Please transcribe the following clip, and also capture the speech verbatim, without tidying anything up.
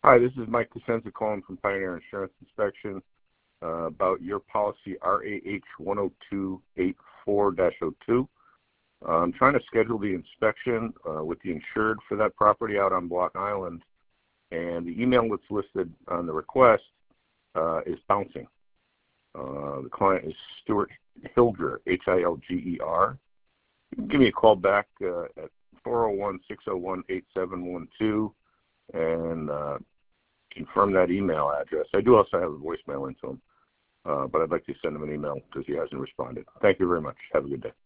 Hi, this is Mike Cosenza calling from Pioneer Insurance Inspection uh, about your policy R A H one oh two eight four dash oh two. Uh, I'm trying to schedule the inspection uh, with the insured for that property out on Block Island, and the email that's listed on the request uh, is bouncing. Uh, the client is Stuart Hilger, H I L G E R. You can give me a call back uh, at four oh one, six oh one, eight seven one two and uh, confirm that email address. I do also have a voicemail into him, uh, but I'd like to send him an email because he hasn't responded. Thank you very much. Have a good day.